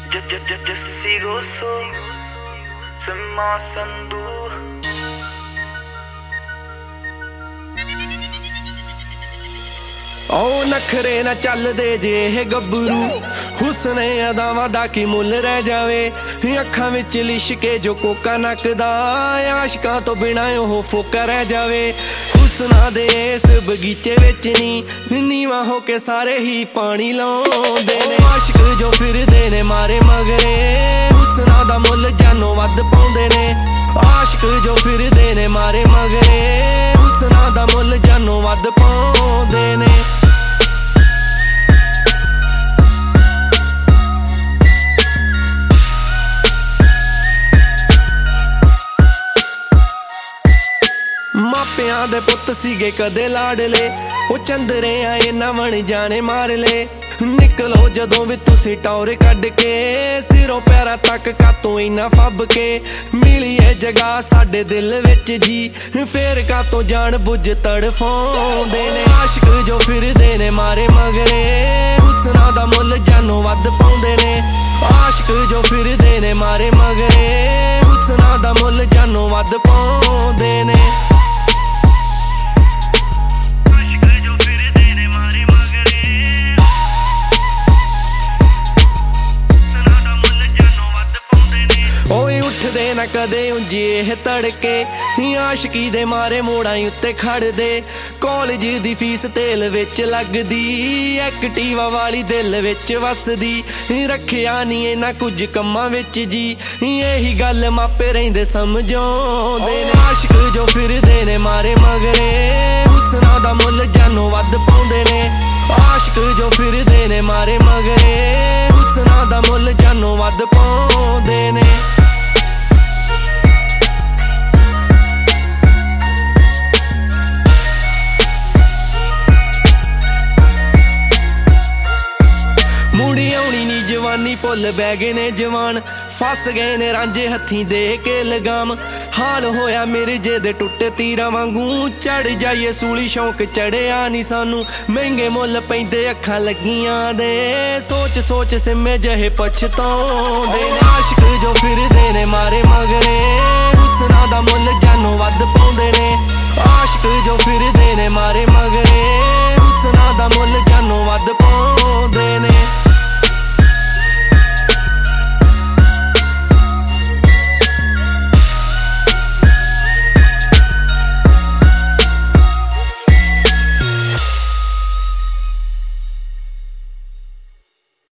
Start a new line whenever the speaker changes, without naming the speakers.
Sigo so se masandu
ओ नखरे ना चल दे जे गब्बरू हुस्ने अदावां दा की मुल रह जावे अखां विच लिशके जो कोका नकदा आशिकां तो बिना ओह फोका रह जावे हुस्ना दे इस बगीचे विच नी नीवा होके सारे ही पानी लाउंदे ने आशिक जो फिरदे ने मारे मगरे हुस्ना दा मुल जानो वध पाउंदे ने आशिक जो फिरदे ने मारे मगरे हुस्ना दा मुल जानो वध पाउंदे ने मापियां दे पुत सीगे कदे लाडले ओ चंदरे आए ना बन जाने मार ले निकलो जदों भी तुसी टौर कढ के सिरों पैरां तक कातों इना फब के मिली है जगह साडे दिल विच जी फेर कातों जान बुझ तड़फाउंदे ने आशिक जो फिरदे ने मारे मगरे हुस्ना दा मुल जानो वध पाउंदे ने आशिक जो फिरदे ने मारे मगरे हुस्ना दा मुल जानो वध पाउंदे ने उठदे ना कदे उंजे तड़के आशिकी दे मारे मोड़ा उत्ते खड़दे कॉलेज दी फीस तेल विच लगदी एक्टिवा वाली दिल विच वसदी रखिया नी इना कुछ कम्मां विच जी यही गल मापे रहिंदे समझाउंदे ने आशिक जो फिरदे ने मारे मगरे हुस्ना दा मुल जानो वध पाउंदे ने आशिक जो फिरदे ने मारे मगरे हुस्ना दा मुल जानो वध पाउंदे ने मुड़ी आउणी नी जवानी भुल बै गए ने जवान फस गए ने रांझे हथी दे के लगाम हाल होया मेरे जे दे टुटे तीरा वांगू चढ़ जाइए सूली शौक चढ़िया नी सानू महंगे मुल पैंदे अखां लगियां दे सोच सोच सिमे जहे पछताउंदे ने आशिक जो फिरदे ने मारे मगरे हुस्ना दा मुल जानो वध पाउंदे ने आशिक जो फिरदे ने मारे मगरे हुस्ना दा मुल जानो वध पाउंदे ने।